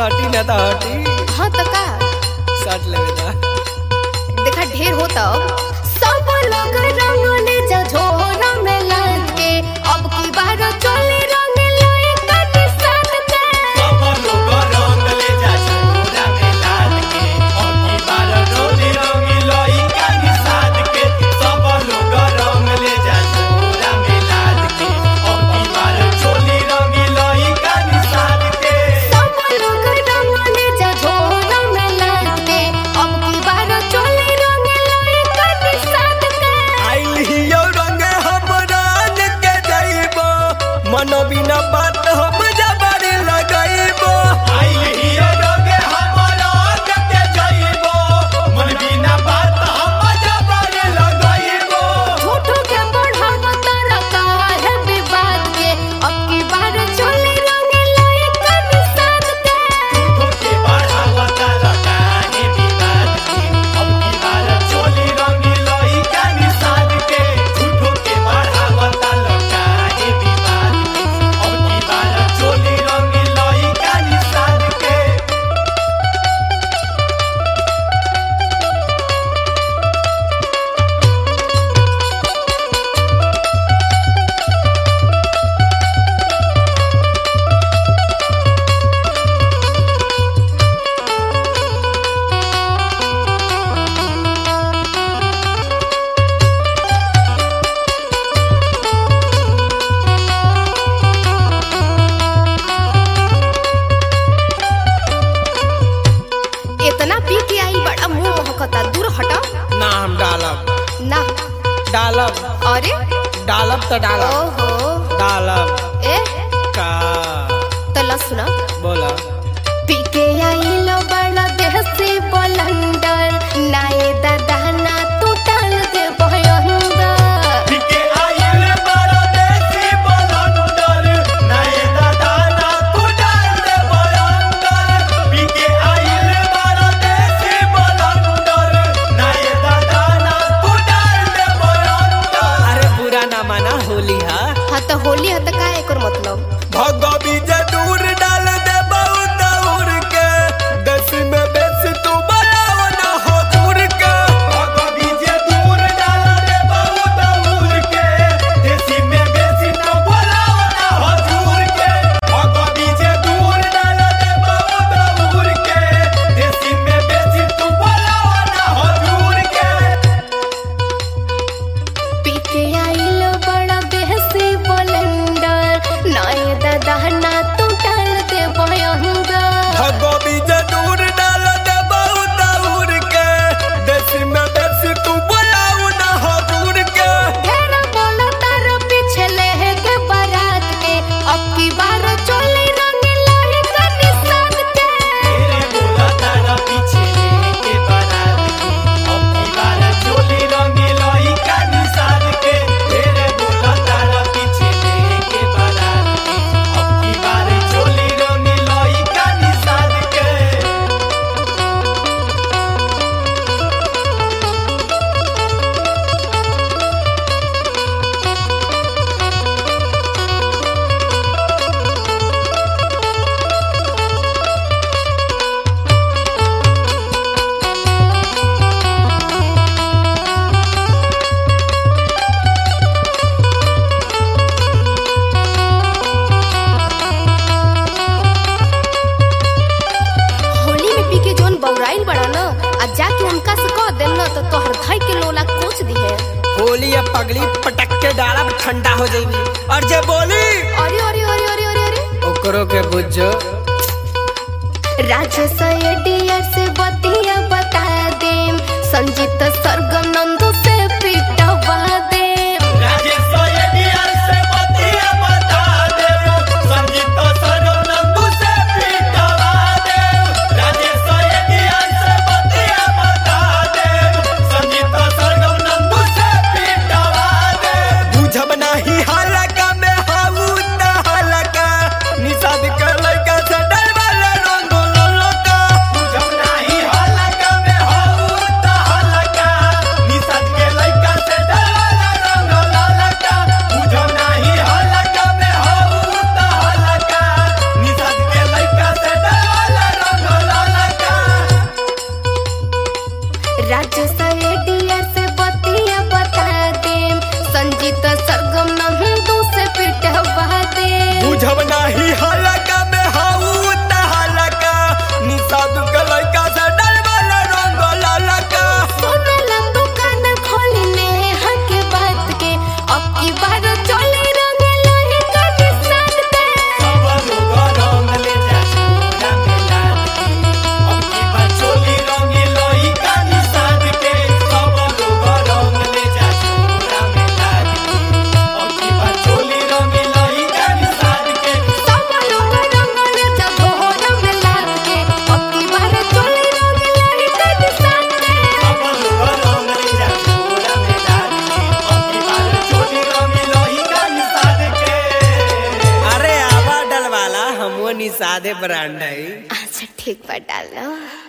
सटी ना तो हटी। हाँ तो का सट लेगा देखा ढेर होता सब लोग रंगले जा झोरा में लाद के अब की बार चले रंग लाए कटी साथ के सब लोग रंग ले जा झोरा में लाद के अब की बार चले रंग लाए कटी साथ के सब लोग रंग ले जा झोरा में लाद के अब की बार चले रंग लाए कटी साथ के सब लोग रंगले जा झोरा में लाद के अब की बार चले रंग लाए कटी साथ के आइल हियो रंग हम रान के जाइबो मन बिना बात हम जबरी लगाइबो। आइल हियो रंग हमरा के जाइबो मन बिना बात हम जबर लगाइबो। झूठो के बढ़ावा तारा काहे विवाद के अब की बार चले रंग लाए कटी साथ के झूठो के बढ़ावता लगाए विवाद के अब की बार चोली रंग लई कानी साध के झूठो के बढ़ावता लगाए विवाद के अब की बार चोली रंग लई कानी साध के। इतना पी के आई बड़ा मुंह महकता दूर हटा ना हम डालब ना डालब अरे डालब तो डालब ओहो डालब ए का तला सुना बोला। पी के आई लो बड़ा देह से बलंडर नाए दादा ना तू टाल दे भयंदर बिके आइल बड़ा देसी बलंदर नए दादा ना तू डाल दे बलंदर। बिके आइल बड़ा देसी बलंदर नए दादा ना तू डाल दे बलंदर। अरे बुरा ना माना होली हा हाँ तो होली है तो का एकर मतलब भगवी जे दूर डाल दे बहुत दूर के देसी में बेसी तू बनाओ ना हो दूर के। भगवी जे दूर डाल दे बहुत दूर के देसी में बेसी तो बोलाओ ना हजूर के। भगवी जे दूर डाल दे बहुत दूर के देसी में बेसी तू बोलाओ ना हजूर के। पी के आई लो बड़ा देह से बलंडर नाए दादा ना तू टाल दे भयंदर भगवी जे दूर डाल दे बहुत दूर के देसी में बेसी तू बनाओ ना हो दूर के। ढेरा बोला तारा पीछे ले के बारात के अब की बार चले रंग लाए कटी साथ के तेरे बोला तारा पीछे लेके बारात के अब की बार चोली रंग लाई कानी साध के। तेरे बोला तारा पीछे लेके बारात के अब की बार चोली रंग लाई कानी साध के। होली में पी के जोन बौराइल बड़ा ना आ जाके उनका से कह देम ना तो तोहर धाई के लोला कोच दी है होली या पगली पटक के डालब ठंडा हो जाएगी और जे बोली अरे अरे अरे अरे अरे अरे ओकरो के बुझो राजेश एडियर से बतिया बता देम संजीत सरगम नंदू से पिटवा देम राजेश एडियर से बतिया बता दे संगीत सरगम नंदू से पिटवा दे। राजेश एडियर से बतिया बता दे संगीत सरगम नंदू से पिटवा दे। बुझब नाही हलका में हाउ त हलका निषाद कर लइका से डरवाला रंगो ललका। बुझब नाही हलका में हऊ त हलका निषाद के लइका से डरवाला त सरगम नंदू से पिटवा दे। बुझब नाही हलका में हाउ त हलका निषाद के लइका से डलवाल रंग ललका। सुनला दुकान खोली ने हक बात के अब की बार चले रंग लहे का निशान के। सब लोग रंग ले जा छोरा में लाद के अब की बचोली रंग लोई का निषाद के। सब लोग रंग ले जा छोरा में लाद के अब की बचोली रंग लोई का निषाद के। सब लोग रंग ले जा छोरा में लाद के अब की बार चले रंग लहे का निशान के। सब लोग रंग ले जा छोरा में लाद के अब की बचोली रंग लोई का निषाद के। अरे आवा डलवाला हमो निषादे ब्रांड है। अच्छा ठीक बा डालो।